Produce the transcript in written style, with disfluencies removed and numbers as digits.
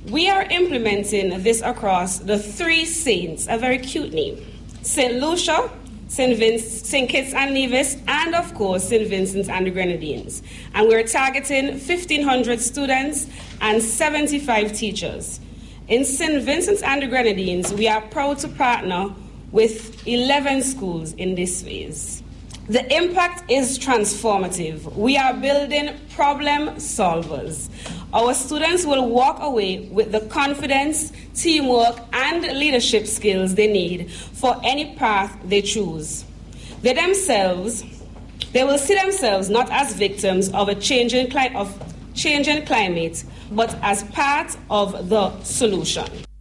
We are implementing this across the 3 saints, a very cute name: St. Lucia, St. Kitts and Nevis, and of course St. Vincent and the Grenadines. And we're targeting 1,500 students and 75 teachers. In St. Vincent and the Grenadines, we are proud to partner with 11 schools in this phase. The impact is transformative. We are building problem solvers. Our students will walk away with the confidence, teamwork, and leadership skills they need for any path they choose. They will see themselves not as victims of a changing climate, but as part of the solution.